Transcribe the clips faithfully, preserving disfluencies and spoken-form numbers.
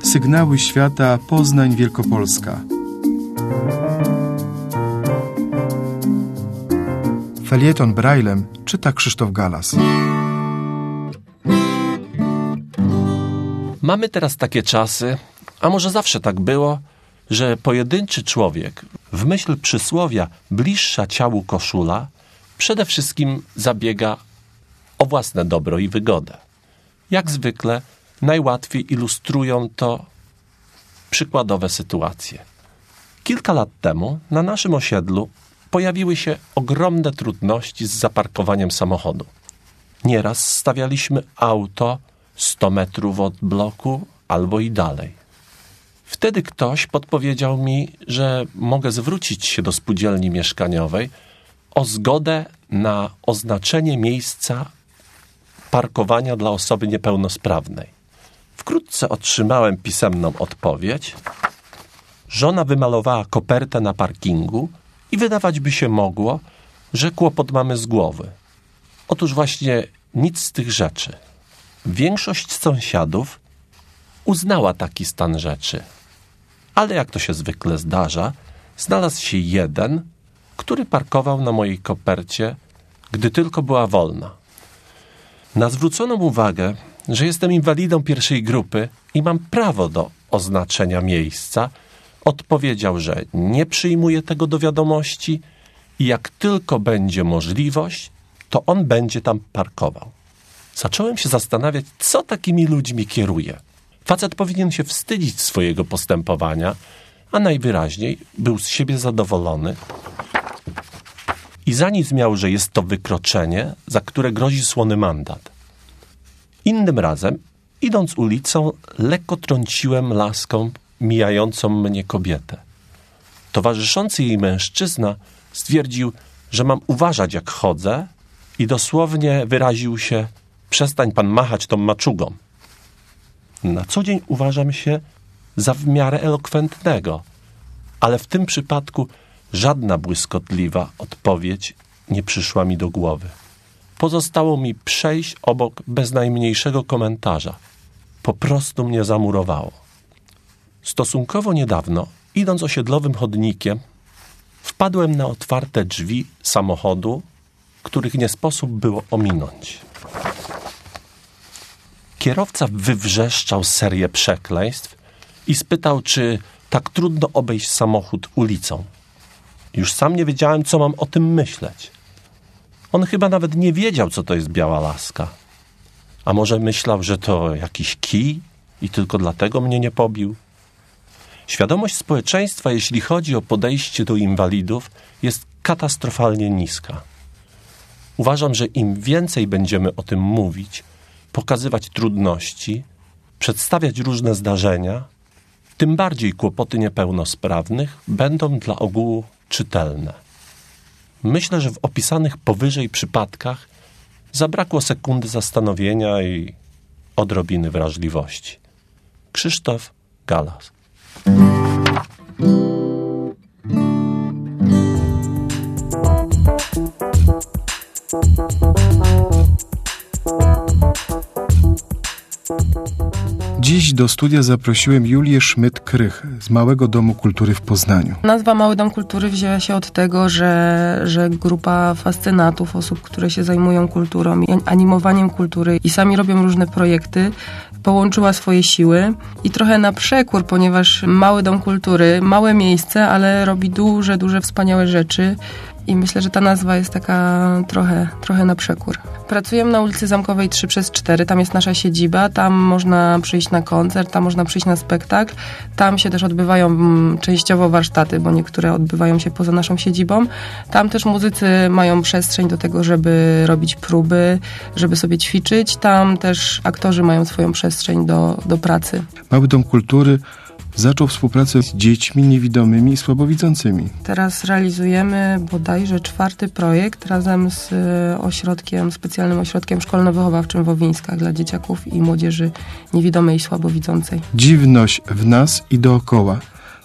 Sygnały świata Poznań Wielkopolska. Felieton Braillem czyta Krzysztof Galas. Mamy teraz takie czasy, a może zawsze tak było, że pojedynczy człowiek, w myśl przysłowia bliższa ciału koszula, przede wszystkim zabiega o własne dobro i wygodę. Jak zwykle najłatwiej ilustrują to przykładowe sytuacje. Kilka lat temu na naszym osiedlu pojawiły się ogromne trudności z zaparkowaniem samochodu. Nieraz stawialiśmy auto sto metrów od bloku albo i dalej. Wtedy ktoś podpowiedział mi, że mogę zwrócić się do spółdzielni mieszkaniowej o zgodę na oznaczenie miejsca parkowania dla osoby niepełnosprawnej. Wkrótce otrzymałem pisemną odpowiedź. Żona wymalowała kopertę na parkingu i wydawać by się mogło, że kłopot mamy z głowy. Otóż właśnie nic z tych rzeczy. Większość sąsiadów uznała taki stan rzeczy. Ale jak to się zwykle zdarza, znalazł się jeden, który parkował na mojej kopercie, gdy tylko była wolna. Na zwróconą uwagę, że jestem inwalidą pierwszej grupy i mam prawo do oznaczenia miejsca, odpowiedział, że nie przyjmuje tego do wiadomości i jak tylko będzie możliwość, to on będzie tam parkował. Zacząłem się zastanawiać, co takimi ludźmi kieruje. Facet powinien się wstydzić swojego postępowania, a najwyraźniej był z siebie zadowolony i za nic miał, że jest to wykroczenie, za które grozi słony mandat. Innym razem, idąc ulicą, lekko trąciłem laską mijającą mnie kobietę. Towarzyszący jej mężczyzna stwierdził, że mam uważać, jak chodzę i dosłownie wyraził się: przestań pan machać tą maczugą. Na co dzień uważam się za w miarę elokwentnego, ale w tym przypadku żadna błyskotliwa odpowiedź nie przyszła mi do głowy. Pozostało mi przejść obok bez najmniejszego komentarza. Po prostu mnie zamurowało. Stosunkowo niedawno, idąc osiedlowym chodnikiem, wpadłem na otwarte drzwi samochodu, których nie sposób było ominąć. Kierowca wywrzeszczał serię przekleństw i spytał, czy tak trudno obejść samochód ulicą. Już sam nie wiedziałem, co mam o tym myśleć. On chyba nawet nie wiedział, co to jest biała laska. A może myślał, że to jakiś kij i tylko dlatego mnie nie pobił? Świadomość społeczeństwa, jeśli chodzi o podejście do inwalidów, jest katastrofalnie niska. Uważam, że im więcej będziemy o tym mówić, pokazywać trudności, przedstawiać różne zdarzenia, tym bardziej kłopoty niepełnosprawnych będą dla ogółu czytelne. Myślę, że w opisanych powyżej przypadkach zabrakło sekundy zastanowienia i odrobiny wrażliwości. Krzysztof Galas. Dziś do studia zaprosiłem Julię Szmyt-Krych z Małego Domu Kultury w Poznaniu. Nazwa Mały Dom Kultury wzięła się od tego, że, że grupa fascynatów, osób, które się zajmują kulturą i animowaniem kultury i sami robią różne projekty, połączyła swoje siły i trochę na przekór, ponieważ Mały Dom Kultury, małe miejsce, ale robi duże, duże, wspaniałe rzeczy. I myślę, że ta nazwa jest taka trochę, trochę na przekór. Pracujemy na ulicy Zamkowej trzy przez cztery, tam jest nasza siedziba, tam można przyjść na koncert, tam można przyjść na spektakl. Tam się też odbywają m, częściowo warsztaty, bo niektóre odbywają się poza naszą siedzibą. Tam też muzycy mają przestrzeń do tego, żeby robić próby, żeby sobie ćwiczyć. Tam też aktorzy mają swoją przestrzeń do, do pracy. Mały Dom Kultury zaczął współpracę z dziećmi niewidomymi i słabowidzącymi. Teraz realizujemy bodajże czwarty projekt razem z ośrodkiem, specjalnym ośrodkiem szkolno-wychowawczym w Owińskach dla dzieciaków i młodzieży niewidomej i słabowidzącej. Dziwność w nas i dookoła.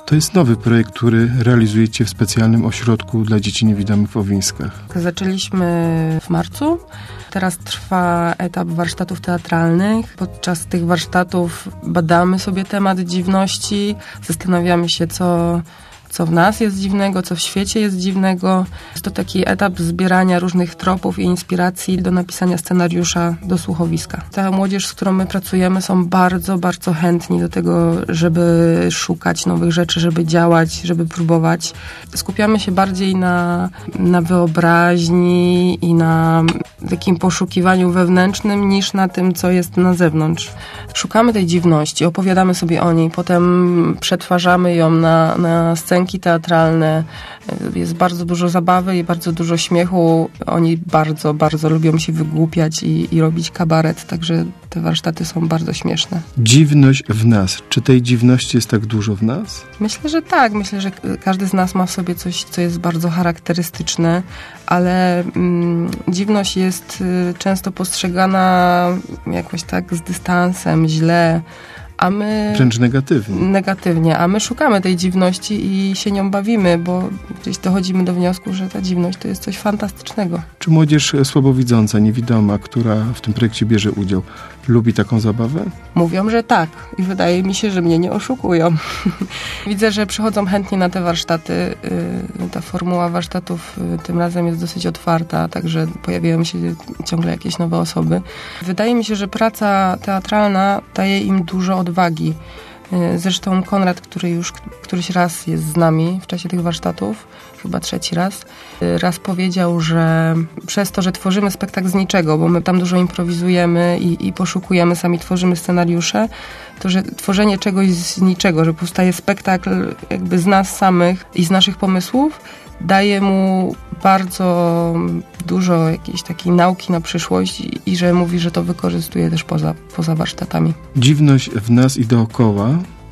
To jest nowy projekt, który realizujecie w specjalnym ośrodku dla dzieci niewidomych w Owińskach. Zaczęliśmy w marcu. Teraz trwa etap warsztatów teatralnych. Podczas tych warsztatów badamy sobie temat dziwności, zastanawiamy się, co... co w nas jest dziwnego, co w świecie jest dziwnego. Jest to taki etap zbierania różnych tropów i inspiracji do napisania scenariusza do słuchowiska. Ta młodzież, z którą my pracujemy, są bardzo, bardzo chętni do tego, żeby szukać nowych rzeczy, żeby działać, żeby próbować. Skupiamy się bardziej na, na wyobraźni i na takim poszukiwaniu wewnętrznym niż na tym, co jest na zewnątrz. Szukamy tej dziwności, opowiadamy sobie o niej, potem przetwarzamy ją na, na scenki teatralne. Jest bardzo dużo zabawy i bardzo dużo śmiechu. Oni bardzo, bardzo lubią się wygłupiać i, i robić kabaret, także te warsztaty są bardzo śmieszne. Dziwność w nas. Czy tej dziwności jest tak dużo w nas? Myślę, że tak. Myślę, że każdy z nas ma w sobie coś, co jest bardzo charakterystyczne, ale mm, dziwność jest y, często postrzegana jakoś tak z dystansem, źle, a my... Wręcz negatywnie. Negatywnie, a my szukamy tej dziwności i się nią bawimy, bo gdzieś dochodzimy do wniosku, że ta dziwność to jest coś fantastycznego. Czy młodzież słabowidząca, niewidoma, która w tym projekcie bierze udział, lubi taką zabawę? Mówią, że tak i wydaje mi się, że mnie nie oszukują. Widzę, że przychodzą chętnie na te warsztaty. Ta formuła warsztatów tym razem jest dosyć otwarta, także pojawiają się ciągle jakieś nowe osoby. Wydaje mi się, że praca teatralna daje im dużo odwagi. Zresztą Konrad, który już któryś raz jest z nami w czasie tych warsztatów, chyba trzeci raz, raz powiedział, że przez to, że tworzymy spektakl z niczego, bo my tam dużo improwizujemy i, i poszukujemy, sami tworzymy scenariusze, to że tworzenie czegoś z niczego, że powstaje spektakl jakby z nas samych i z naszych pomysłów, daje mu bardzo dużo jakiejś takiej nauki na przyszłość i, i że mówi, że to wykorzystuje też poza, poza warsztatami. Dziwność w nas i dookoła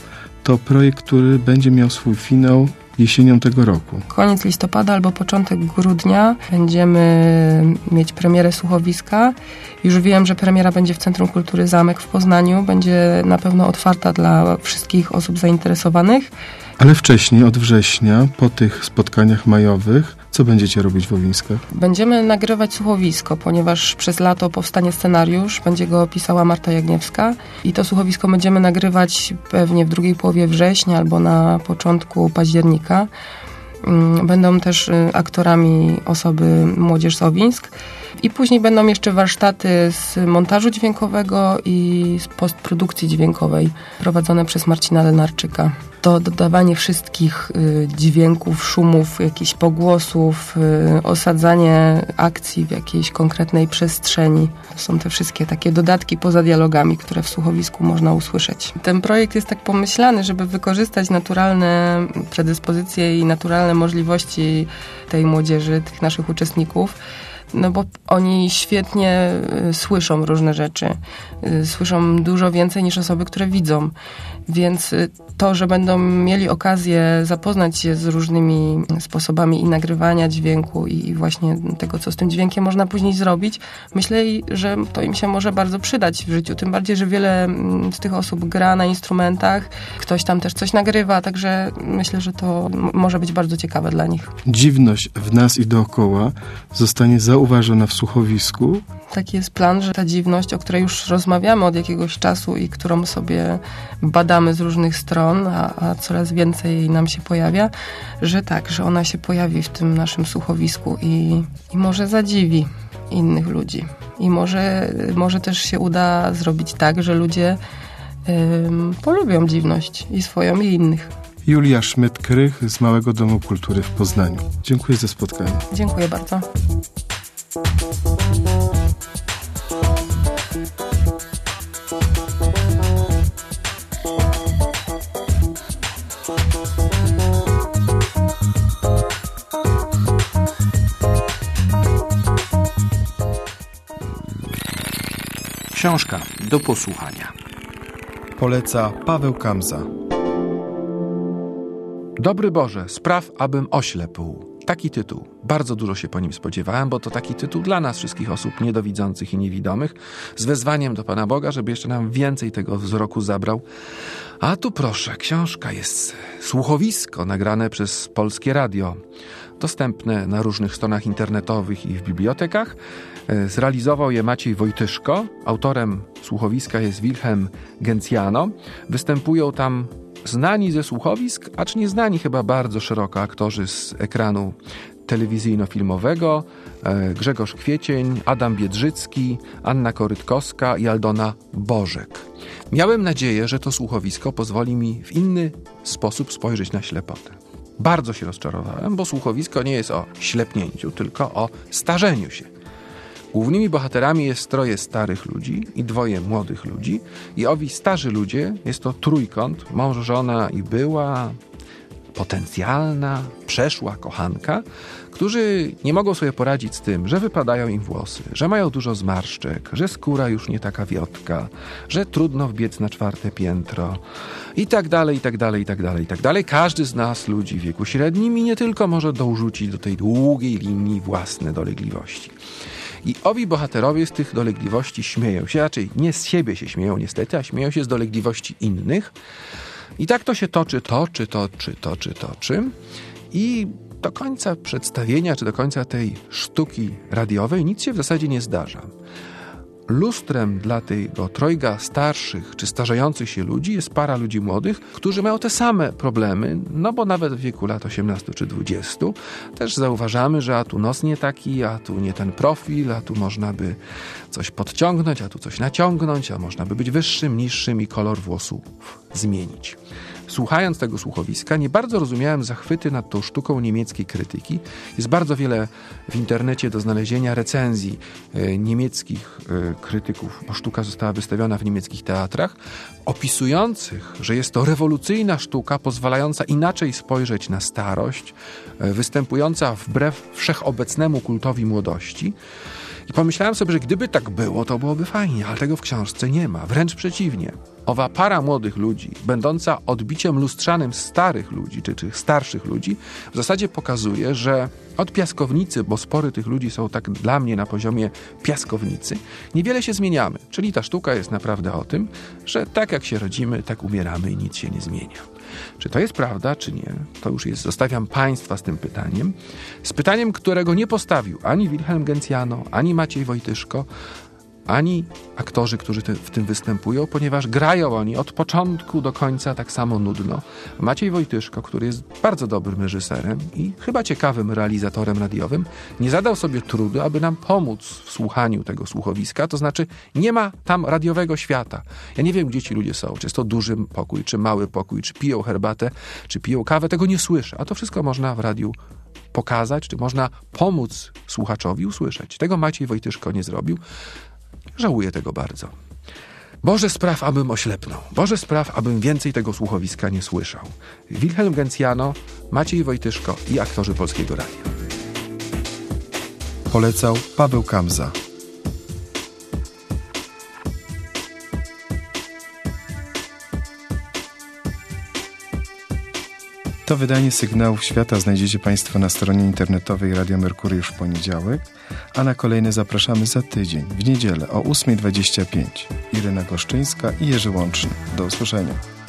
to projekt, który będzie miał swój finał jesienią tego roku. Koniec listopada albo początek grudnia będziemy mieć premierę słuchowiska. Już wiem, że premiera będzie w Centrum Kultury Zamek w Poznaniu. Będzie na pewno otwarta dla wszystkich osób zainteresowanych. Ale wcześniej, od września, po tych spotkaniach majowych, co będziecie robić w Owińskach? Będziemy nagrywać słuchowisko, ponieważ przez lato powstanie scenariusz, będzie go pisała Marta Jagniewska i to słuchowisko będziemy nagrywać pewnie w drugiej połowie września albo na początku października. Będą też aktorami osoby Młodzież z Owińsk. I później będą jeszcze warsztaty z montażu dźwiękowego i z postprodukcji dźwiękowej prowadzone przez Marcina Lenarczyka. To dodawanie wszystkich y, dźwięków, szumów, jakichś pogłosów, y, osadzanie akcji w jakiejś konkretnej przestrzeni. To są te wszystkie takie dodatki poza dialogami, które w słuchowisku można usłyszeć. Ten projekt jest tak pomyślany, żeby wykorzystać naturalne predyspozycje i naturalne możliwości tej młodzieży, tych naszych uczestników. No bo oni świetnie y, słyszą różne rzeczy. Y, słyszą dużo więcej niż osoby, które widzą. Więc y, to, że będą mieli okazję zapoznać się z różnymi sposobami i nagrywania dźwięku i, i właśnie tego, co z tym dźwiękiem można później zrobić, myślę, że to im się może bardzo przydać w życiu. Tym bardziej, że wiele z tych osób gra na instrumentach. Ktoś tam też coś nagrywa, także myślę, że to m- może być bardzo ciekawe dla nich. Dziwność w nas i dookoła zostanie zauważona w słuchowisku. Taki jest plan, że ta dziwność, o której już rozmawiamy od jakiegoś czasu i którą sobie badamy z różnych stron, a, a coraz więcej nam się pojawia, że tak, że ona się pojawi w tym naszym słuchowisku i, i może zadziwi innych ludzi. I może, może też się uda zrobić tak, że ludzie ym, polubią dziwność i swoją, i innych. Julia Szmyt-Krych z Małego Domu Kultury w Poznaniu. Dziękuję za spotkanie. Dziękuję bardzo. Książka do posłuchania. Poleca Paweł Kamza. Dobry Boże, spraw, abym oślepł. Taki tytuł. Bardzo dużo się po nim spodziewałem, bo to taki tytuł dla nas wszystkich osób niedowidzących i niewidomych, z wezwaniem do Pana Boga, żeby jeszcze nam więcej tego wzroku zabrał. A tu proszę, książka jest, słuchowisko nagrane przez Polskie Radio, dostępne na różnych stronach internetowych i w bibliotekach. Zrealizował je Maciej Wojtyszko. Autorem słuchowiska jest Wilhelm Gencjano. Występują tam znani ze słuchowisk, acz nieznani chyba bardzo szeroko aktorzy z ekranu telewizyjno-filmowego, Grzegorz Kwiecień, Adam Biedrzycki, Anna Korytkowska i Aldona Bożek. Miałem nadzieję, że to słuchowisko pozwoli mi w inny sposób spojrzeć na ślepotę. Bardzo się rozczarowałem, bo słuchowisko nie jest o ślepnięciu, tylko o starzeniu się. Głównymi bohaterami jest troje starych ludzi i dwoje młodych ludzi. I owi starzy ludzie, jest to trójkąt, mąż, żona i była, potencjalna, przeszła kochanka, którzy nie mogą sobie poradzić z tym, że wypadają im włosy, że mają dużo zmarszczek, że skóra już nie taka wiotka, że trudno wbiec na czwarte piętro i tak dalej, i tak dalej, i tak dalej, i tak dalej. Każdy z nas, ludzi w wieku średnim i nie tylko, może dorzucić do tej długiej linii własne dolegliwości. I owi bohaterowie z tych dolegliwości śmieją się, raczej nie z siebie się śmieją niestety, a śmieją się z dolegliwości innych. I tak to się toczy, toczy, toczy, toczy, toczy. I do końca przedstawienia, czy do końca tej sztuki radiowej nic się w zasadzie nie zdarza. Lustrem dla tego trojga starszych czy starzejących się ludzi jest para ludzi młodych, którzy mają te same problemy, no bo nawet w wieku lat osiemnastu czy dwudziestu też zauważamy, że a tu nos nie taki, a tu nie ten profil, a tu można by coś podciągnąć, a tu coś naciągnąć, a można by być wyższym, niższym i kolor włosów zmienić. Słuchając tego słuchowiska, nie bardzo rozumiałem zachwyty nad tą sztuką niemieckiej krytyki. Jest bardzo wiele w internecie do znalezienia recenzji e, niemieckich e, krytyków, bo sztuka została wystawiona w niemieckich teatrach, opisujących, że jest to rewolucyjna sztuka, pozwalająca inaczej spojrzeć na starość, e, występująca wbrew wszechobecnemu kultowi młodości. I pomyślałem sobie, że gdyby tak było, to byłoby fajnie, ale tego w książce nie ma. Wręcz przeciwnie. Owa para młodych ludzi, będąca odbiciem lustrzanym starych ludzi, czy, czy starszych ludzi, w zasadzie pokazuje, że od piaskownicy, bo spory tych ludzi są tak dla mnie na poziomie piaskownicy, niewiele się zmieniamy. Czyli ta sztuka jest naprawdę o tym, że tak jak się rodzimy, tak umieramy i nic się nie zmienia. Czy to jest prawda, czy nie? To już jest, zostawiam Państwa z tym pytaniem. Z pytaniem, którego nie postawił ani Wilhelm Gencjano, ani Maciej Wojtyszko, ani aktorzy, którzy te, w tym występują, ponieważ grają oni od początku do końca tak samo nudno. Maciej Wojtyszko, który jest bardzo dobrym reżyserem i chyba ciekawym realizatorem radiowym, nie zadał sobie trudu, aby nam pomóc w słuchaniu tego słuchowiska, to znaczy nie ma tam radiowego świata. Ja nie wiem, gdzie ci ludzie są, czy jest to duży pokój, czy mały pokój, czy piją herbatę, czy piją kawę, tego nie słyszę, a to wszystko można w radiu pokazać, czy można pomóc słuchaczowi usłyszeć. Tego Maciej Wojtyszko nie zrobił. Żałuję tego bardzo. Boże spraw, abym oślepnął. Boże spraw, abym więcej tego słuchowiska nie słyszał. Wilhelm Gencjano, Maciej Wojtyszko i aktorzy Polskiego Radia. Polecał Paweł Kamza. To wydanie Sygnałów Świata znajdziecie Państwo na stronie internetowej Radia Merkury już w poniedziałek, a na kolejne zapraszamy za tydzień, w niedzielę o ósma dwadzieścia pięć. Irena Goszczyńska i Jerzy Łączny. Do usłyszenia.